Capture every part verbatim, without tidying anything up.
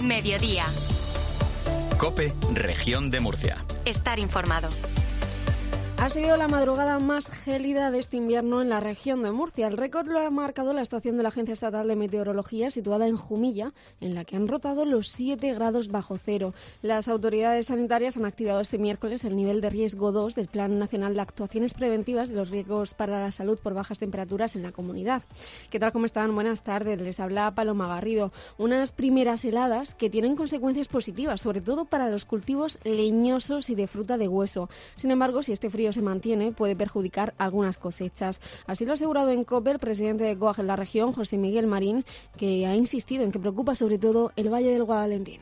Mediodía. COPE, Región de Murcia. Estar informado. Ha sido la madrugada más gélida de este invierno en la región de Murcia. El récord lo ha marcado la estación de la Agencia Estatal de Meteorología, situada en Jumilla, en la que han rozado los siete grados bajo cero. Las autoridades sanitarias han activado este miércoles el nivel de riesgo dos del Plan Nacional de Actuaciones Preventivas de los Riesgos para la Salud por bajas temperaturas en la comunidad. ¿Qué tal? ¿Cómo están? Buenas tardes. Les habla Paloma Garrido. Unas primeras heladas que tienen consecuencias positivas, sobre todo para los cultivos leñosos y de fruta de hueso. Sin embargo, si este frío se mantiene, puede perjudicar algunas cosechas. Así lo ha asegurado en COPE el presidente de COAG en la región, José Miguel Marín, que ha insistido en que preocupa sobre todo el Valle del Guadalentín.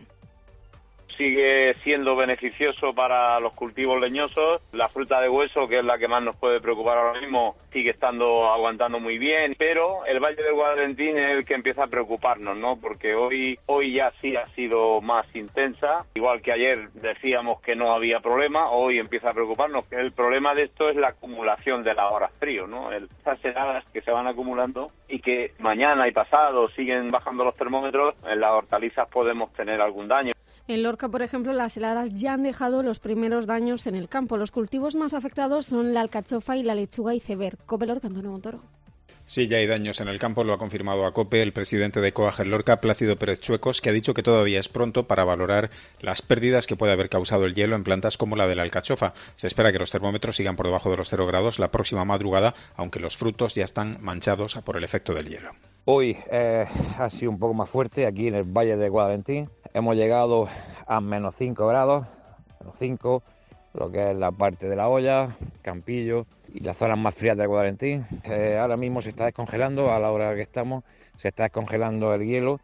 Sigue siendo beneficioso para los cultivos leñosos. La fruta de hueso, que es la que más nos puede preocupar ahora mismo, sigue estando aguantando muy bien, pero el Valle del Guadalentín es el que empieza a preocuparnos, ¿no? Porque hoy hoy ya sí ha sido más intensa. Igual que ayer decíamos que no había problema, hoy empieza a preocuparnos. El problema de esto es la acumulación de las horas frío, ¿no? El, esas heladas que se van acumulando y que mañana y pasado siguen bajando los termómetros, en las hortalizas podemos tener algún daño. En Lorca, por ejemplo, las heladas ya han dejado los primeros daños en el campo. Los cultivos más afectados son la alcachofa y la lechuga iceberg. COPE Lorca, Antonio Montoro. Sí, ya hay daños en el campo, lo ha confirmado a COPE el presidente de COAG en Lorca, Plácido Pérez Chuecos, que ha dicho que todavía es pronto para valorar las pérdidas que puede haber causado el hielo en plantas como la de la alcachofa. Se espera que los termómetros sigan por debajo de los cero grados la próxima madrugada, aunque los frutos ya están manchados por el efecto del hielo. Hoy eh, ha sido un poco más fuerte aquí en el Valle de Guadalentín. Hemos llegado a menos cinco grados, menos cinco, lo que es la parte de la olla, Campillo y las zonas más frías de Guadalentín. Eh, ahora mismo se está descongelando, a la hora que estamos, se está descongelando el hielo.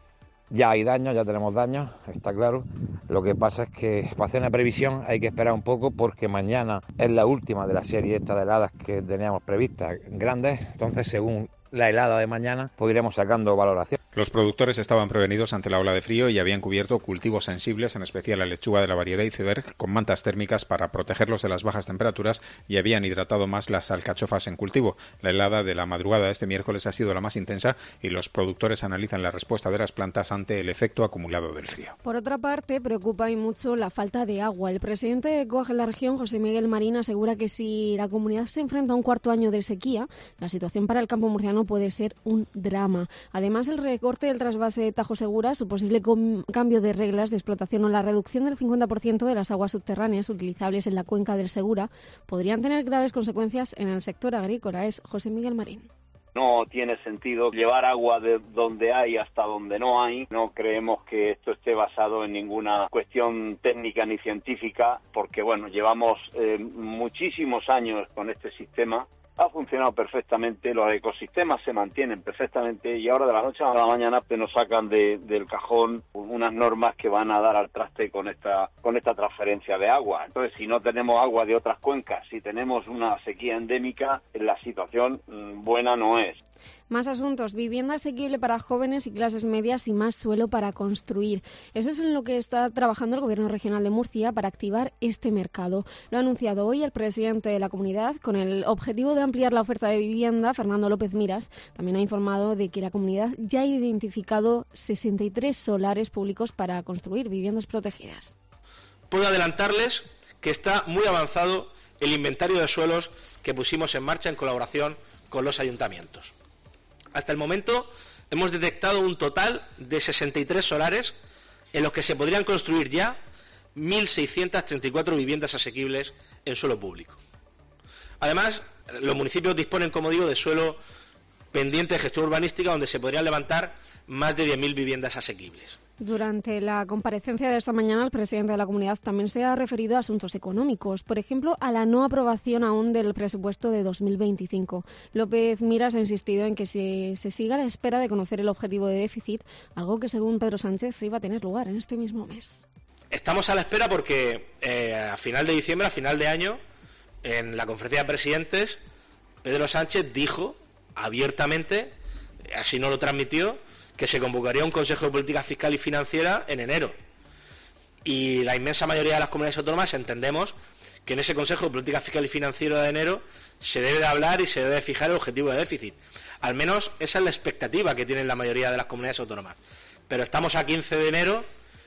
Ya hay daños, ya tenemos daños, está claro. Lo que pasa es que para hacer una previsión hay que esperar un poco porque mañana es la última de la serie esta de heladas que teníamos previstas grandes. Entonces, según la helada de mañana, pues iremos sacando valoración. Los productores estaban prevenidos ante la ola de frío y habían cubierto cultivos sensibles, en especial la lechuga de la variedad iceberg, con mantas térmicas para protegerlos de las bajas temperaturas y habían hidratado más las alcachofas en cultivo. La helada de la madrugada de este miércoles ha sido la más intensa y los productores analizan la respuesta de las plantas ante el efecto acumulado del frío. Por otra parte, preocupa y mucho la falta de agua. El presidente de COAG en la región, José Miguel Marín, asegura que si la comunidad se enfrenta a un cuarto año de sequía, la situación para el campo murciano puede ser un drama. Además, el recorte del trasvase de Tajo Segura, su posible com- cambio de reglas de explotación o la reducción del cincuenta por ciento de las aguas subterráneas utilizables en la cuenca del Segura podrían tener graves consecuencias en el sector agrícola. Es José Miguel Marín. No tiene sentido llevar agua de donde hay hasta donde no hay. No creemos que esto esté basado en ninguna cuestión técnica ni científica, porque bueno, llevamos eh, muchísimos años con este sistema. Ha funcionado perfectamente, los ecosistemas se mantienen perfectamente y ahora de la noche a la mañana te nos sacan de, del cajón unas normas que van a dar al traste con esta con esta transferencia de agua. Entonces, si no tenemos agua de otras cuencas, si tenemos una sequía endémica, la situación mmm, buena no es. Más asuntos. Vivienda asequible para jóvenes y clases medias y más suelo para construir. Eso es en lo que está trabajando el Gobierno Regional de Murcia para activar este mercado. Lo ha anunciado hoy el presidente de la comunidad con el objetivo de ampliar la oferta de vivienda. Fernando López Miras también ha informado de que la comunidad ya ha identificado sesenta y tres solares públicos para construir viviendas protegidas. Puedo adelantarles que está muy avanzado el inventario de suelos que pusimos en marcha en colaboración con los ayuntamientos. Hasta el momento hemos detectado un total de sesenta y tres solares en los que se podrían construir ya mil seiscientas treinta y cuatro viviendas asequibles en suelo público. Además, los municipios disponen, como digo, de suelo pendiente de gestión urbanística donde se podrían levantar más de diez mil viviendas asequibles. Durante la comparecencia de esta mañana, el presidente de la comunidad también se ha referido a asuntos económicos, por ejemplo, a la no aprobación aún del presupuesto de dos mil veinticinco. López Miras ha insistido en que se, se siga a la espera de conocer el objetivo de déficit, algo que según Pedro Sánchez iba a tener lugar en este mismo mes. Estamos a la espera porque eh, a final de diciembre, a final de año, en la conferencia de presidentes, Pedro Sánchez dijo abiertamente, así no lo transmitió, que se convocaría un Consejo de Política Fiscal y Financiera en enero. Y la inmensa mayoría de las comunidades autónomas entendemos que en ese Consejo de Política Fiscal y Financiera de enero se debe de hablar y se debe de fijar el objetivo de déficit. Al menos esa es la expectativa que tienen la mayoría de las comunidades autónomas. pero estamos a quince de enero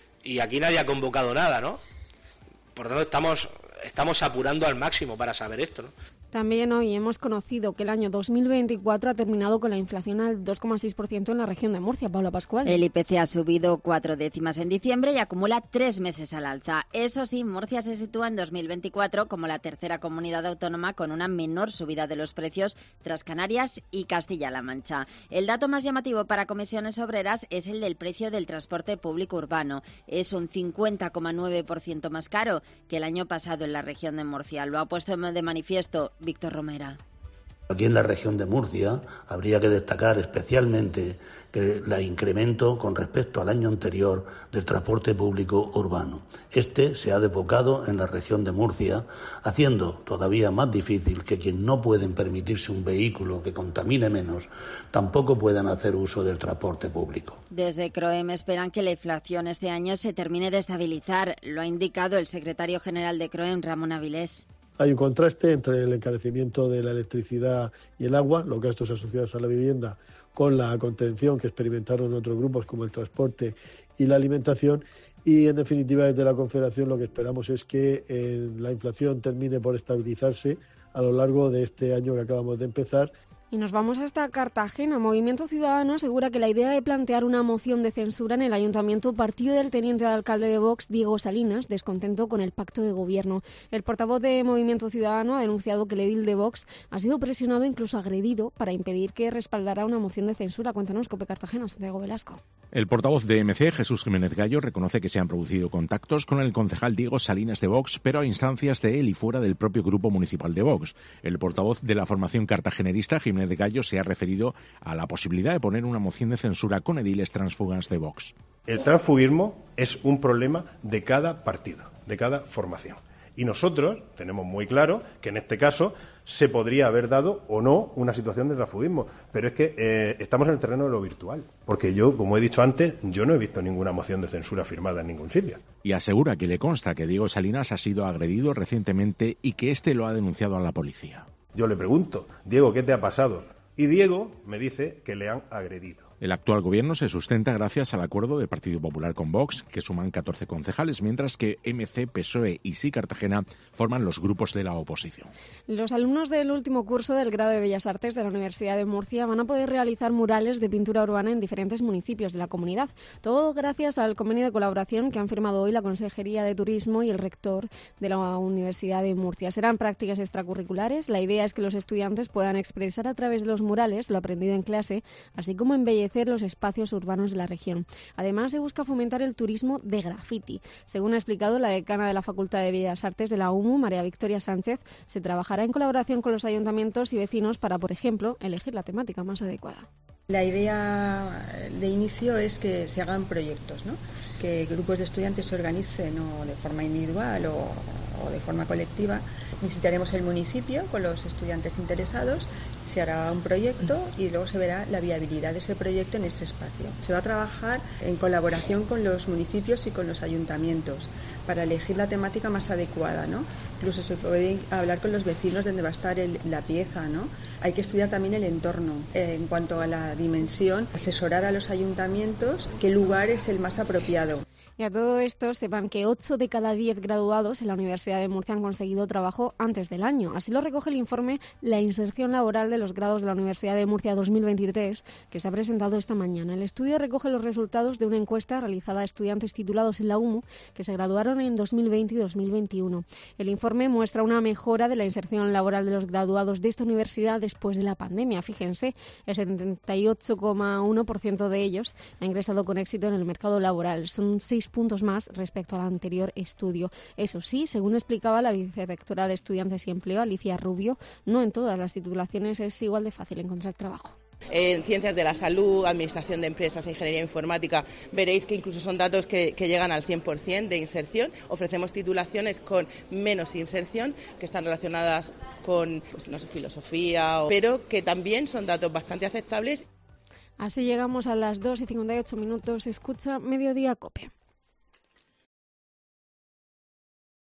y aquí nadie ha convocado nada, ¿no? Por lo tanto, estamos, estamos apurando al máximo para saber esto, ¿no? También hoy hemos conocido que el año dos mil veinticuatro ha terminado con la inflación al dos coma seis por ciento en la región de Murcia. Paula Pascual. El I P C ha subido cuatro décimas en diciembre y acumula tres meses al alza. Eso sí, Murcia se sitúa en dos mil veinticuatro como la tercera comunidad autónoma con una menor subida de los precios tras Canarias y Castilla-La Mancha. El dato más llamativo para Comisiones Obreras es el del precio del transporte público urbano. Es un cincuenta coma nueve por ciento más caro que el año pasado en la región de Murcia. Lo ha puesto de manifiesto Víctor Romera. Aquí en la región de Murcia habría que destacar especialmente que el incremento con respecto al año anterior del transporte público urbano. Este se ha desbocado en la región de Murcia, haciendo todavía más difícil que quienes no pueden permitirse un vehículo que contamine menos, tampoco puedan hacer uso del transporte público. Desde CROEM esperan que la inflación este año se termine de estabilizar. Lo ha indicado el secretario general de CROEM, Ramón Avilés. Hay un contraste entre el encarecimiento de la electricidad y el agua, los gastos asociados a la vivienda, con la contención que experimentaron otros grupos como el transporte y la alimentación. Y, en definitiva, desde la Confederación lo que esperamos es que eh, la inflación termine por estabilizarse a lo largo de este año que acabamos de empezar. Y nos vamos hasta Cartagena. Movimiento Ciudadano asegura que la idea de plantear una moción de censura en el ayuntamiento partió del teniente de alcalde de Vox, Diego Salinas, descontento con el pacto de gobierno. El portavoz de Movimiento Ciudadano ha denunciado que el edil de Vox ha sido presionado e incluso agredido para impedir que respaldara una moción de censura. Cuéntanos, COPE Cartagena, Santiago Velasco. El portavoz de M C, Jesús Jiménez Gallo, reconoce que se han producido contactos con el concejal Diego Salinas de Vox, pero a instancias de él y fuera del propio grupo municipal de Vox. El portavoz de la formación cartagenerista, Jiménez de Gallo, se ha referido a la posibilidad de poner una moción de censura con ediles transfugas de Vox. El transfugismo es un problema de cada partido, de cada formación. Y nosotros tenemos muy claro que en este caso se podría haber dado o no una situación de transfugismo, pero es que eh, estamos en el terreno de lo virtual, porque yo, como he dicho antes, yo no he visto ninguna moción de censura firmada en ningún sitio. Y asegura que le consta que Diego Salinas ha sido agredido recientemente y que éste lo ha denunciado a la policía. Yo le pregunto, Diego, ¿qué te ha pasado? Y Diego me dice que le han agredido. El actual gobierno se sustenta gracias al acuerdo del Partido Popular con Vox, que suman catorce concejales, mientras que M C, P S O E y Sí Cartagena forman los grupos de la oposición. Los alumnos del último curso del grado de Bellas Artes de la Universidad de Murcia van a poder realizar murales de pintura urbana en diferentes municipios de la comunidad. Todo gracias al convenio de colaboración que han firmado hoy la Consejería de Turismo y el rector de la Universidad de Murcia. Serán prácticas extracurriculares. La idea es que los estudiantes puedan expresar a través de los murales lo aprendido en clase, así como embellecer los espacios urbanos de la región. Además, se busca fomentar el turismo de graffiti. Según ha explicado la decana de la Facultad de Bellas Artes de la U M U, María Victoria Sánchez, se trabajará en colaboración con los ayuntamientos y vecinos para, por ejemplo, elegir la temática más adecuada. La idea de inicio es que se hagan proyectos, ¿no? Que grupos de estudiantes se organicen o de forma individual o, o de forma colectiva. Visitaremos el municipio con los estudiantes interesados, se hará un proyecto y luego se verá la viabilidad de ese proyecto en ese espacio. Se va a trabajar en colaboración con los municipios y con los ayuntamientos para elegir la temática más adecuada, ¿no? Incluso se puede hablar con los vecinos de dónde va a estar el, la pieza, ¿no? Hay que estudiar también el entorno eh, en cuanto a la dimensión, asesorar a los ayuntamientos qué lugar es el más apropiado. Y a todo esto, sepan que ocho de cada diez graduados en la Universidad de Murcia han conseguido trabajo antes del año. Así lo recoge el informe La inserción laboral de los grados de la Universidad de Murcia dos mil veintitrés, que se ha presentado esta mañana. El estudio recoge los resultados de una encuesta realizada a estudiantes titulados en la U M U que se graduaron en dos mil veinte y dos mil veintiuno. El informe muestra una mejora de la inserción laboral de los graduados de esta universidad después de la pandemia. Fíjense, el setenta y ocho coma uno por ciento de ellos ha ingresado con éxito en el mercado laboral. Son seis puntos más respecto al anterior estudio. Eso sí, según explicaba la vicerrectora de Estudiantes y Empleo, Alicia Rubio, no en todas las titulaciones es igual de fácil encontrar trabajo. En ciencias de la salud, administración de empresas, ingeniería informática, veréis que incluso son datos que, que llegan al cien por ciento de inserción. Ofrecemos titulaciones con menos inserción, que están relacionadas con pues, no sé, filosofía, o, pero que también son datos bastante aceptables. Así llegamos a las dos y cincuenta y ocho minutos. Escucha Mediodía COPE.